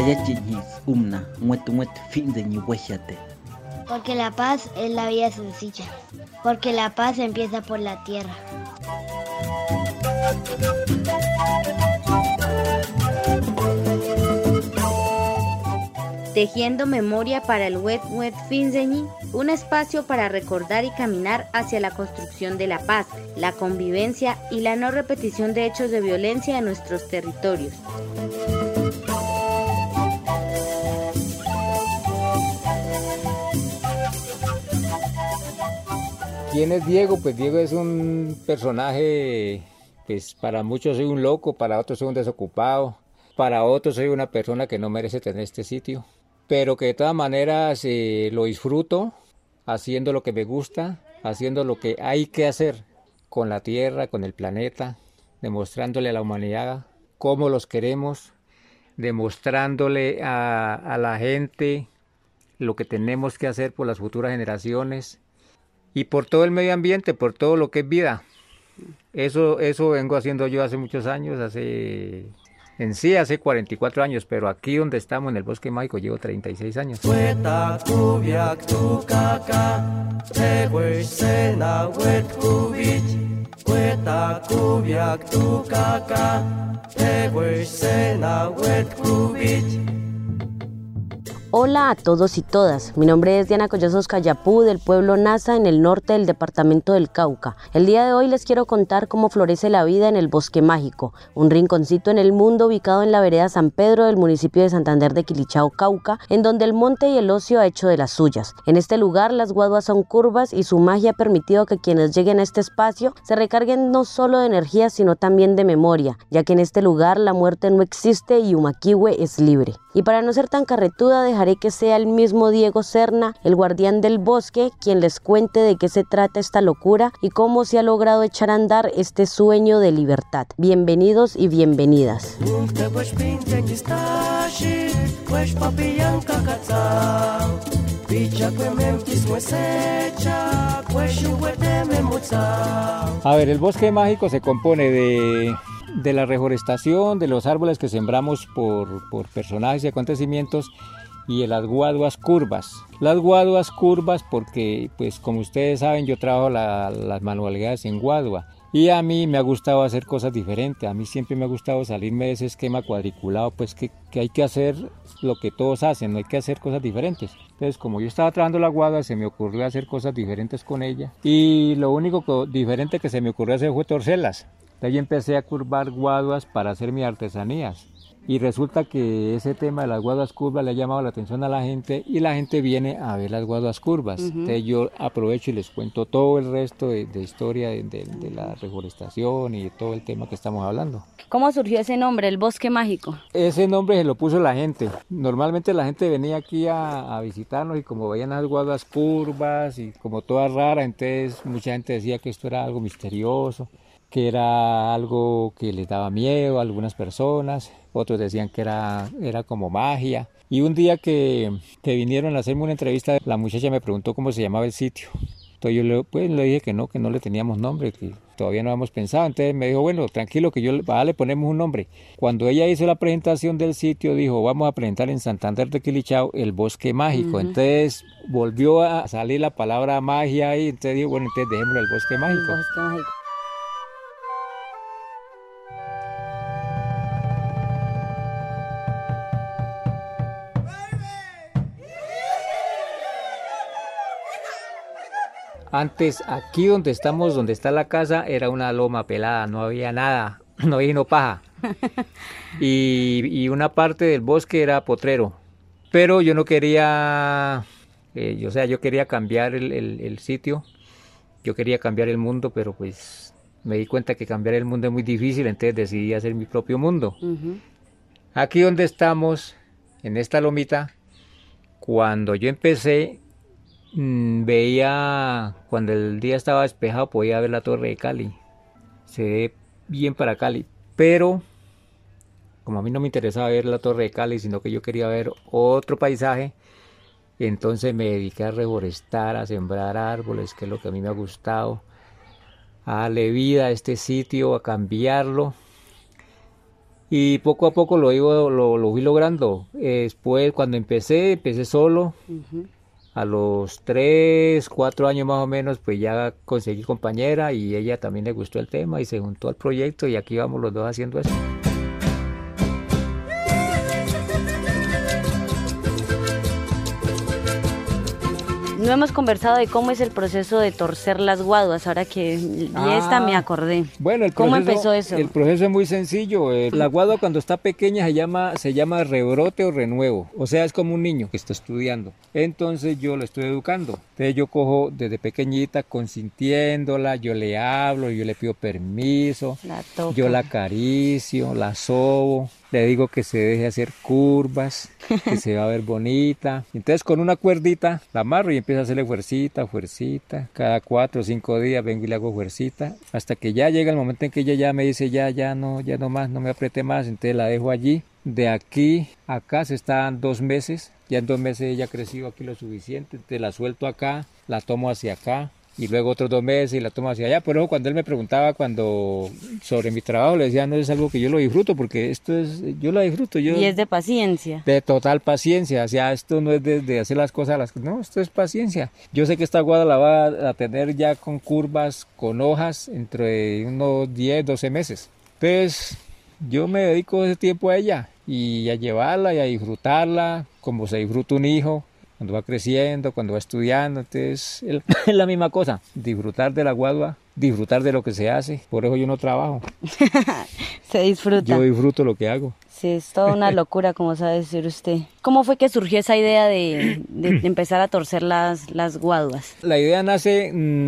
Porque la paz es la vida sencilla. Porque la paz empieza por la tierra. Tejiendo memoria para el Wet Finzeñi, un espacio para recordar y caminar hacia la construcción de la paz, la convivencia y la no repetición de hechos de violencia en nuestros territorios. ¿Quién es Diego? Pues Diego es un personaje, pues para muchos soy un loco, para otros soy un desocupado, para otros soy una persona que no merece tener este sitio, pero que de todas maneras lo disfruto haciendo lo que me gusta, haciendo lo que hay que hacer con la tierra, con el planeta, demostrándole a la humanidad cómo los queremos, demostrándole a la gente lo que tenemos que hacer por las futuras generaciones y por todo el medio ambiente, por todo lo que es vida. Eso vengo haciendo yo hace muchos años, hace 44 años, pero aquí donde estamos en el Bosque Mágico llevo 36 años. Hola a todos y todas, mi nombre es Diana Collazos Cayapú del pueblo Nasa en el norte del departamento del Cauca. El día de hoy les quiero contar cómo florece la vida en el Bosque Mágico, un rinconcito en el mundo ubicado en la vereda San Pedro del municipio de Santander de Quilichao, Cauca, en donde el monte y el ocio ha hecho de las suyas. En este lugar las guaduas son curvas y su magia ha permitido que quienes lleguen a este espacio se recarguen no solo de energía sino también de memoria, ya que en este lugar la muerte no existe y Umaquihue es libre. Y para no ser tan carretuda dejaré que sea el mismo Diego Serna, el guardián del bosque, quien les cuente de qué se trata esta locura y cómo se ha logrado echar a andar este sueño de libertad. Bienvenidos y bienvenidas. A ver, el Bosque Mágico se compone de la reforestación, de los árboles que sembramos por personajes y acontecimientos, y de las guaduas curvas. Las guaduas curvas porque, pues como ustedes saben, yo trabajo las manualidades en guadua y a mí me ha gustado hacer cosas diferentes. A mí siempre me ha gustado salirme de ese esquema cuadriculado, pues que hay que hacer lo que todos hacen, no hay que hacer cosas diferentes. Entonces, como yo estaba trabajando la guadua, se me ocurrió hacer cosas diferentes con ella y lo único diferente que se me ocurrió hacer fue torcerlas. De ahí empecé a curvar guaduas para hacer mis artesanías. Y resulta que ese tema de las guaduas curvas le ha llamado la atención a la gente y la gente viene a ver las guaduas curvas. Entonces yo aprovecho y les cuento todo el resto de historia de la reforestación y de todo el tema que estamos hablando. ¿Cómo surgió ese nombre, el Bosque Mágico? Ese nombre se lo puso la gente. Normalmente la gente venía aquí a visitarnos y como veían las guaduas curvas y como todas raras, entonces mucha gente decía que esto era algo misterioso, que era algo que les daba miedo a algunas personas, otros decían que era como magia. Y un día que vinieron a hacerme una entrevista, la muchacha me preguntó cómo se llamaba el sitio. Entonces yo le dije que no le teníamos nombre, que todavía no habíamos pensado. Entonces me dijo, bueno, tranquilo, que le ponemos un nombre. Cuando ella hizo la presentación del sitio, dijo, vamos a presentar en Santander de Quilichao el Bosque Mágico. Entonces volvió a salir la palabra magia y entonces dijo, bueno, entonces dejémoslo el Bosque Mágico. El Bosque Mágico. Antes, aquí donde estamos, donde está la casa, era una loma pelada, no había nada, no había no paja. Y una parte del bosque era potrero. Pero yo no quería, yo quería cambiar el sitio, yo quería cambiar el mundo, pero pues me di cuenta que cambiar el mundo es muy difícil, entonces decidí hacer mi propio mundo. Aquí donde estamos, en esta lomita, cuando yo empecé, veía, cuando el día estaba despejado, podía ver la Torre de Cali. Se ve bien para Cali, pero como a mí no me interesaba ver la Torre de Cali, sino que yo quería ver otro paisaje, entonces me dediqué a reforestar, a sembrar árboles, que es lo que a mí me ha gustado, a darle vida a este sitio, a cambiarlo. Y poco a poco lo fui logrando. Después, cuando empecé solo. A los 3, 4 años más o menos, pues ya conseguí compañera y ella también le gustó el tema y se juntó al proyecto y aquí vamos los dos haciendo eso. No hemos conversado de cómo es el proceso de torcer las guaduas, ahora que esta me acordé. Bueno, ¿Cómo empezó eso? El proceso es muy sencillo. La guadua cuando está pequeña se llama rebrote o renuevo. O sea, es como un niño que está estudiando. Entonces yo lo estoy educando. Entonces yo cojo desde pequeñita consintiéndola, yo le hablo, yo le pido permiso, yo la acaricio, la sobo. Le digo que se deje hacer curvas, que se va a ver bonita. Entonces con una cuerdita la amarro y empiezo a hacerle fuercita. Cada 4 o 5 días vengo y le hago fuercita. Hasta que ya llega el momento en que ella ya me dice ya no más, no me apriete más. Entonces la dejo allí. De aquí a acá se están 2 meses. Ya en 2 meses ella ha crecido aquí lo suficiente. Entonces la suelto acá, la tomo hacia acá. Y luego otros 2 meses y la tomo hacia allá. Por eso cuando él me preguntaba sobre mi trabajo, le decía, no es algo que yo lo disfruto, porque yo lo disfruto. Y es de paciencia. De total paciencia, o sea, esto no es de hacer las cosas, no, esto es paciencia. Yo sé que esta guada la va a tener ya con curvas, con hojas, entre unos 10, 12 meses. Entonces, yo me dedico ese tiempo a ella, y a llevarla y a disfrutarla, como se disfruta un hijo. Cuando va creciendo, cuando va estudiando, entonces es la misma cosa, disfrutar de la guadua, disfrutar de lo que se hace, por eso yo no trabajo. Se disfruta. Yo disfruto lo que hago. Sí, es toda una locura, como sabe decir usted. ¿Cómo fue que surgió esa idea de empezar a torcer las guaduas? La idea nace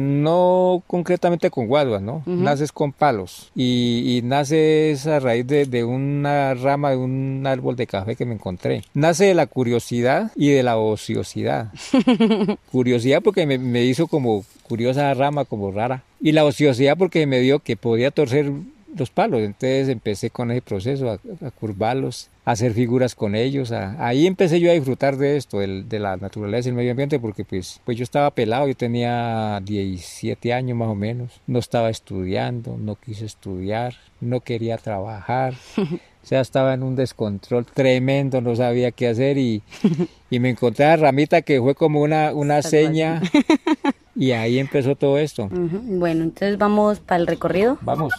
no concretamente con guaduas, ¿no? Nace con palos y nace a raíz de una rama de un árbol de café que me encontré. Nace de la curiosidad y de la ociosidad. Curiosidad porque me hizo como curiosa rama, como rara. Y la ociosidad porque me dio que podía torcer los palos. Entonces empecé con ese proceso a curvarlos, a hacer figuras con ellos. Ahí empecé yo a disfrutar de esto, de la naturaleza y el medio ambiente, porque pues yo estaba pelado, yo tenía 17 años más o menos. No estaba estudiando, no quise estudiar, no quería trabajar. O sea, estaba en un descontrol tremendo, no sabía qué hacer y me encontré a la ramita que fue como una seña y ahí empezó todo esto. Bueno, entonces vamos para el recorrido. Vamos.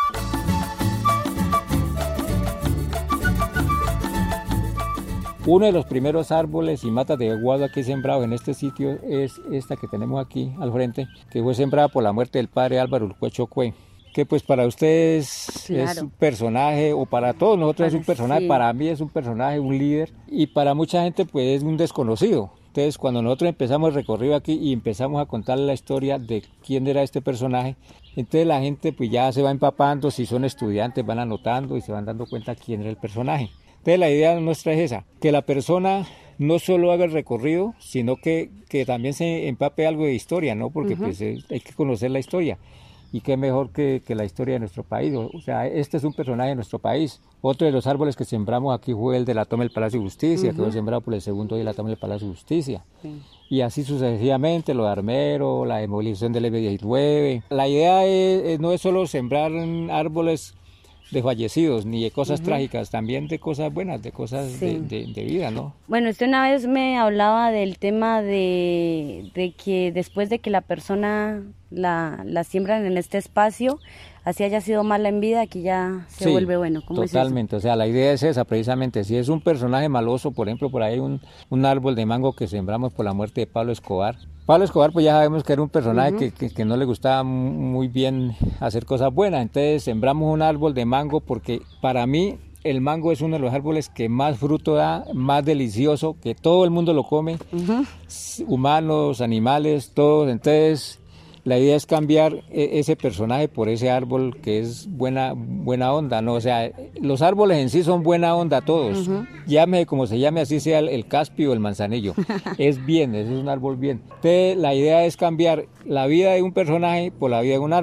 Uno de los primeros árboles y matas de guadua que he sembrado en este sitio es esta que tenemos aquí al frente, que fue sembrada por la muerte del padre Álvaro Urcuecho Cue, que pues para ustedes claro, es un personaje, o para todos nosotros es un personaje, sí. Para mí es un personaje, un líder, y para mucha gente pues es un desconocido. Entonces cuando nosotros empezamos el recorrido aquí y empezamos a contarle la historia de quién era este personaje, entonces la gente pues ya se va empapando, si son estudiantes van anotando y se van dando cuenta quién era el personaje. Entonces la idea nuestra es esa, que la persona no solo haga el recorrido, sino que también se empape algo de historia, ¿no? Porque pues hay que conocer la historia. Y qué mejor que la historia de nuestro país. O sea, este es un personaje de nuestro país. Otro de los árboles que sembramos aquí fue el de la toma del Palacio de Justicia, que fue sembrado por el segundo de la toma del Palacio de Justicia. Y así sucesivamente, lo de Armero, la demolición del M19. La idea no es solo sembrar árboles de fallecidos, ni de cosas trágicas, también de cosas buenas, de cosas de vida, ¿no? Bueno, usted una vez me hablaba del tema de que después de que la persona la siembran en este espacio, así haya sido mala en vida, aquí ya se vuelve bueno. ¿Cómo totalmente, es eso? O sea, la idea es esa precisamente. Si es un personaje maloso, por ejemplo, por ahí un árbol de mango que sembramos por la muerte de Pablo Escobar. Pablo Escobar, pues ya sabemos que era un personaje que no le gustaba muy bien hacer cosas buenas, entonces sembramos un árbol de mango porque para mí el mango es uno de los árboles que más fruto da, más delicioso, que todo el mundo lo come, humanos, animales, todos. Entonces la idea es cambiar ese personaje por ese árbol que es buena onda, ¿no? O sea, los árboles en sí son buena onda todos. Llame como se llame, así sea el caspio o el manzanillo. Es un árbol bien. Entonces, la idea es cambiar la vida de un personaje por la vida de un árbol.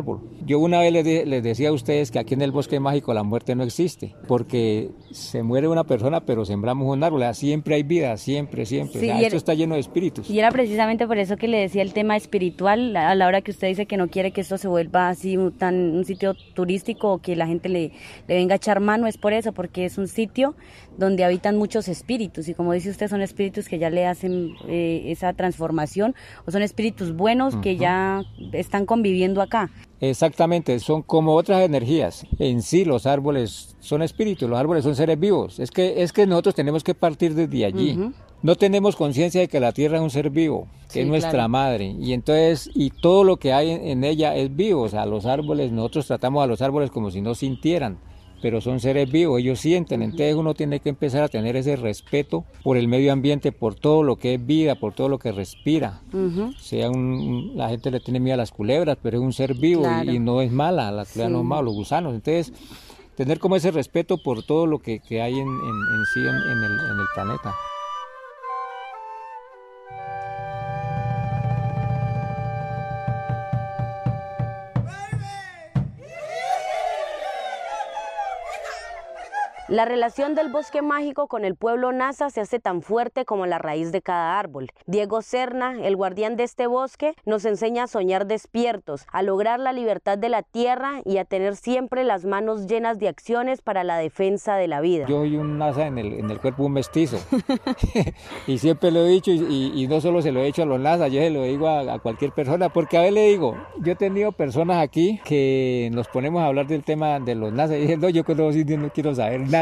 Yo una vez les decía a ustedes que aquí en el bosque mágico la muerte no existe, porque se muere una persona, pero sembramos un árbol, siempre hay vida, siempre. Sí, o sea, esto está lleno de espíritus. Y era precisamente por eso que le decía el tema espiritual, a la hora que usted dice que no quiere que esto se vuelva así un sitio turístico o que la gente le venga a echar mano, es por eso, porque es un sitio donde habitan muchos espíritus, y como dice usted, son espíritus que ya le hacen esa transformación, o son espíritus buenos que ya están conviviendo acá. Exactamente, son como otras energías. En sí los árboles son espíritus, los árboles son seres vivos. Es que nosotros tenemos que partir desde allí. No tenemos conciencia de que la tierra es un ser vivo, que es nuestra madre, y entonces, y todo lo que hay en ella es vivo. O sea, los árboles, nosotros tratamos a los árboles como si no sintieran, pero son seres vivos, ellos sienten. Entonces uno tiene que empezar a tener ese respeto por el medio ambiente, por todo lo que es vida, por todo lo que respira. La gente le tiene miedo a las culebras, pero es un ser vivo, y no es mala, la culebra no es mala, los gusanos. Entonces, tener como ese respeto por todo lo que hay en sí en el planeta. La relación del bosque mágico con el pueblo Nasa se hace tan fuerte como la raíz de cada árbol. Diego Serna, el guardián de este bosque, nos enseña a soñar despiertos, a lograr la libertad de la tierra y a tener siempre las manos llenas de acciones para la defensa de la vida. Yo soy un Nasa en el cuerpo, un mestizo. Y siempre lo he dicho, y no solo se lo he dicho a los Nasa, yo se lo digo a cualquier persona, porque a veces le digo, yo he tenido personas aquí que nos ponemos a hablar del tema de los Nasa y dicen, no, yo con los indios no quiero saber nada.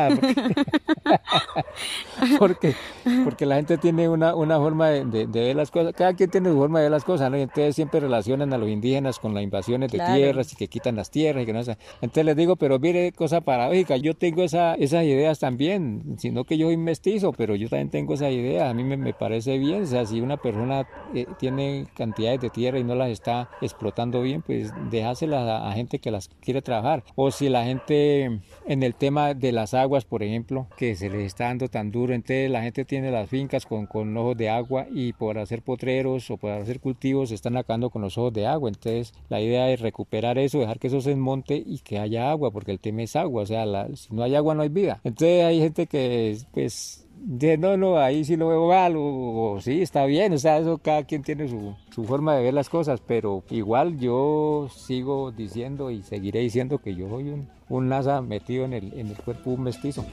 Porque la gente tiene una forma de ver las cosas, cada quien tiene su forma de ver las cosas, ¿no? Y entonces siempre relacionan a los indígenas con las invasiones de tierras y que quitan las tierras y que no sé. Entonces les digo, pero mire, cosa paradójica, yo tengo esas ideas también, sino que yo soy mestizo, pero yo también tengo esas ideas, a mí me parece bien. O sea, si una persona tiene cantidades de tierra y no las está explotando bien, pues déjaselas a gente que las quiere trabajar. O si la gente, en el tema de las aguas, por ejemplo, que se les está dando tan duro, entonces la gente tiene las fincas con ojos de agua, y por hacer potreros o por hacer cultivos se están acabando con los ojos de agua. Entonces la idea es recuperar eso, dejar que eso se desmonte y que haya agua, porque el tema es agua. O sea, si no hay agua no hay vida. Entonces hay gente que pues no, ahí sí lo veo mal, o sí, está bien. O sea, eso cada quien tiene su forma de ver las cosas, pero igual yo sigo diciendo y seguiré diciendo que yo soy un Nasa metido en el cuerpo, un mestizo.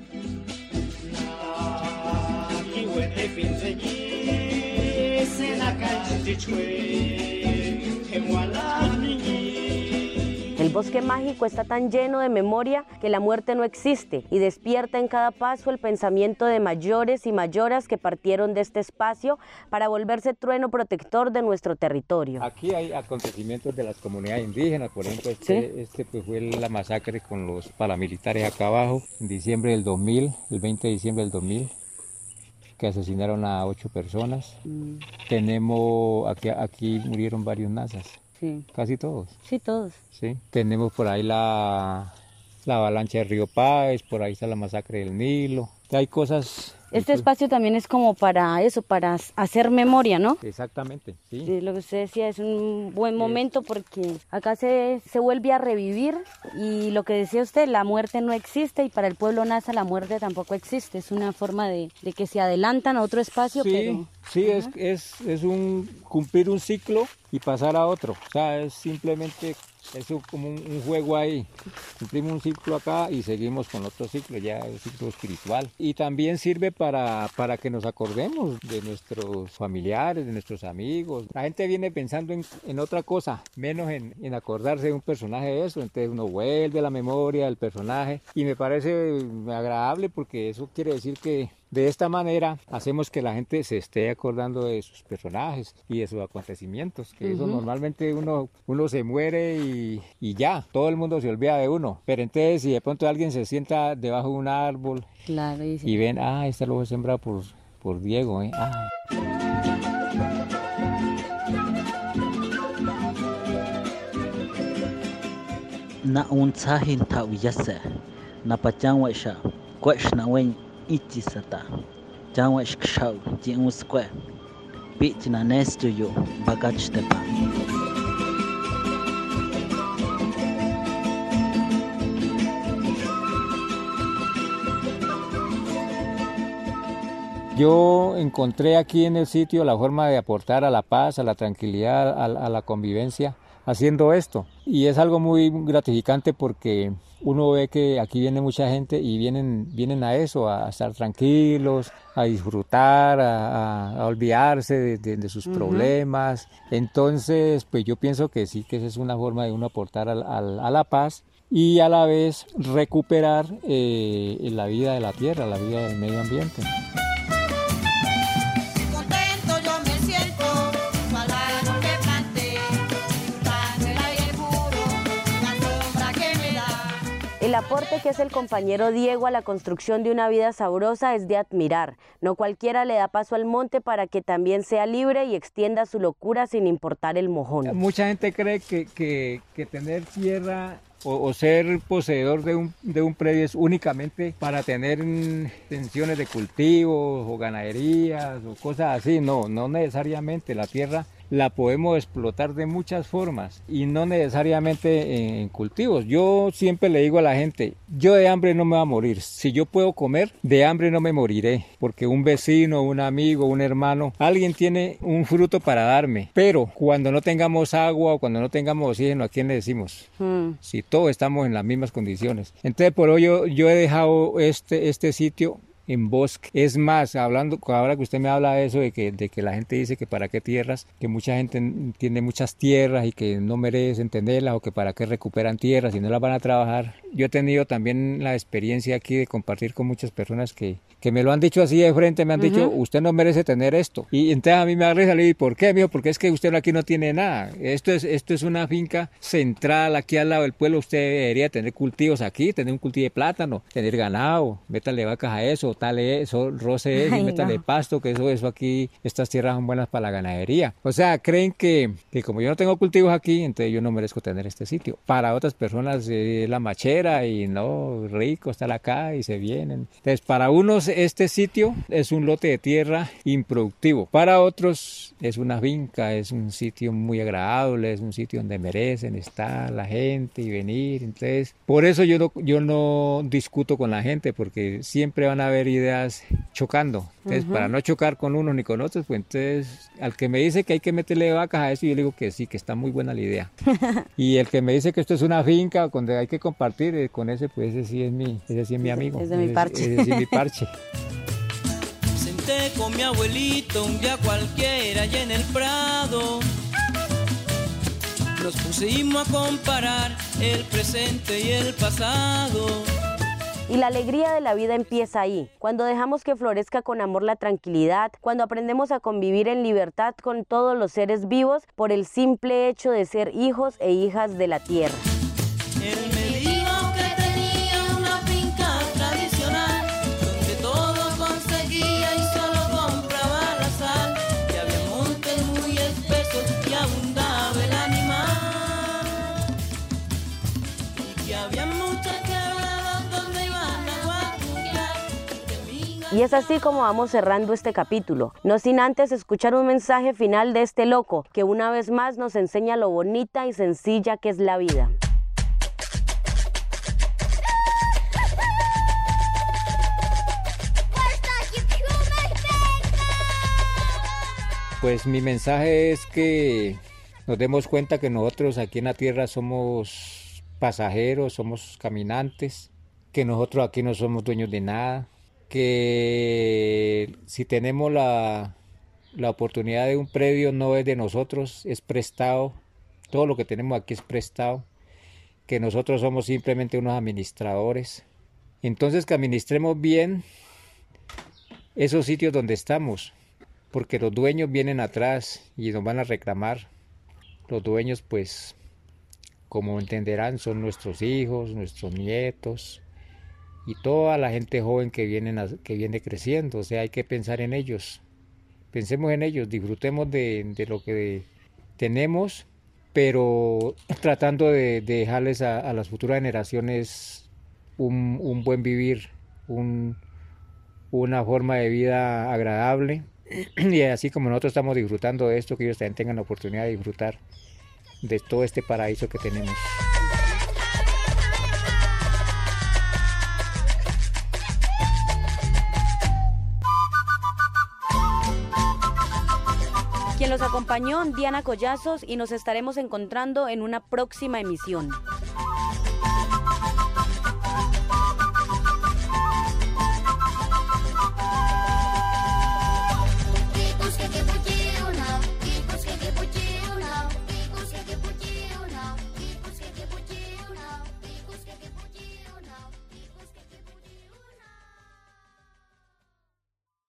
El bosque mágico está tan lleno de memoria que la muerte no existe, y despierta en cada paso el pensamiento de mayores y mayoras que partieron de este espacio para volverse trueno protector de nuestro territorio. Aquí hay acontecimientos de las comunidades indígenas, por ejemplo, este pues fue la masacre con los paramilitares acá abajo en diciembre del 2000, el 20 de diciembre del 2000. Que asesinaron a 8 personas. Tenemos, aquí murieron varios Nasas. Sí. Casi todos. Sí, todos. Sí. Tenemos por ahí la avalancha de Río Páez, por ahí está la masacre del Nilo. Hay cosas... Este espacio también es como para eso, para hacer memoria, ¿no? Exactamente, sí. Sí, lo que usted decía es un buen momento, porque acá se vuelve a revivir, y lo que decía usted, la muerte no existe, y para el pueblo Nasa la muerte tampoco existe. Es una forma de que se adelantan a otro espacio, sí, pero... Sí, es cumplir un ciclo y pasar a otro. O sea, es simplemente... Eso como un juego ahí, cumplimos un ciclo acá y seguimos con otro ciclo, ya el ciclo espiritual. Y también sirve para que nos acordemos de nuestros familiares, de nuestros amigos. La gente viene pensando en otra cosa, menos en acordarse de un personaje de eso. Entonces uno vuelve a la memoria del personaje, y me parece agradable, porque eso quiere decir que de esta manera hacemos que la gente se esté acordando de sus personajes y de sus acontecimientos, que eso normalmente uno se muere y ya, todo el mundo se olvida de uno. Pero entonces, si de pronto alguien se sienta debajo de un árbol, claro, y ven, este lo fue sembrado por Diego, Na un tsahin ta uyase na pachangwa sha kwesh na wen ichi sata changwa shkshau ji un square pitch na nesto yo bagach tepa. Yo encontré aquí en el sitio la forma de aportar a la paz, a la tranquilidad, a la convivencia, haciendo esto. Y es algo muy gratificante porque uno ve que aquí viene mucha gente y vienen a eso, a estar tranquilos, a disfrutar, a olvidarse de sus problemas. Entonces, pues yo pienso que sí, que esa es una forma de uno aportar a la paz y a la vez recuperar la vida de la tierra, la vida del medio ambiente. El aporte que hace el compañero Diego a la construcción de una vida sabrosa es de admirar. No cualquiera le da paso al monte para que también sea libre y extienda su locura sin importar el mojón. Mucha gente cree que tener tierra o ser poseedor de un predio es únicamente para tener extensiones de cultivos o ganaderías o cosas así. No necesariamente. La tierra la podemos explotar de muchas formas y no necesariamente en cultivos. Yo siempre le digo a la gente, yo de hambre no me voy a morir. Si yo puedo comer, de hambre no me moriré, porque un vecino, un amigo, un hermano, alguien tiene un fruto para darme. Pero cuando no tengamos agua o cuando no tengamos oxígeno, ¿a quién le decimos? Si todos estamos en las mismas condiciones. Entonces, por hoy yo he dejado este sitio en bosque. Es más, ahora que usted me habla de eso, de que la gente dice que para qué tierras, que mucha gente tiene muchas tierras y que no merecen tenerlas, o que para qué recuperan tierras y no las van a trabajar. Yo he tenido también la experiencia aquí de compartir con muchas personas que me lo han dicho así de frente, me han dicho, usted no merece tener esto. Y entonces a mí me da risa, le digo, ¿por qué, mijo? Porque es que usted aquí no tiene nada. Esto es una finca central aquí al lado del pueblo. Usted debería tener cultivos aquí, tener un cultivo de plátano, tener ganado, métale vacas a eso, tale eso, roce eso, y métale pasto, que eso aquí, estas tierras son buenas para la ganadería. O sea, creen que como yo no tengo cultivos aquí, entonces yo no merezco tener este sitio. Para otras personas es la machera y no, rico, estar acá y se vienen. Entonces, para unos este sitio es un lote de tierra improductivo. Para otros es una finca, es un sitio muy agradable, es un sitio donde merecen estar la gente y venir. Entonces, por eso yo no discuto con la gente, porque siempre van a haber ideas chocando. Entonces, para no chocar con unos ni con otros, pues entonces, al que me dice que hay que meterle vacas a eso, yo le digo que sí, que está muy buena la idea. Y el que me dice que esto es una finca donde hay que compartir, con ese, pues ese sí es mi amigo. Es de mi parche. Ese sí es mi parche. Senté con mi abuelito un día cualquiera allá en el Prado. Nos pusimos a comparar el presente y el pasado. Y la alegría de la vida empieza ahí, cuando dejamos que florezca con amor la tranquilidad, cuando aprendemos a convivir en libertad con todos los seres vivos por el simple hecho de ser hijos e hijas de la tierra. Él me dijo que tenía una finca tradicional, donde todo conseguía y solo compraba la sal, que había montes muy espesos y abundaba el animal, y que había muchas quebradas donde iban a guacuquear. Y es así como vamos cerrando este capítulo, no sin antes escuchar un mensaje final de este loco, que una vez más nos enseña lo bonita y sencilla que es la vida. Pues mi mensaje es que nos demos cuenta que nosotros aquí en la tierra somos pasajeros, somos caminantes, que nosotros aquí no somos dueños de nada, que si tenemos la oportunidad de un predio no es de nosotros, es prestado, todo lo que tenemos aquí es prestado, que nosotros somos simplemente unos administradores. Entonces que administremos bien esos sitios donde estamos, porque los dueños vienen atrás y nos van a reclamar. Los dueños, pues, como entenderán, son nuestros hijos, nuestros nietos y toda la gente joven que viene creciendo. O sea, hay que pensar en ellos. Pensemos en ellos, disfrutemos de lo que tenemos, pero tratando de dejarles a las futuras generaciones un buen vivir, una forma de vida agradable. Y así como nosotros estamos disfrutando de esto, que ellos también tengan la oportunidad de disfrutar de todo este paraíso que tenemos. Quien los acompañó, Diana Collazos, y nos estaremos encontrando en una próxima emisión.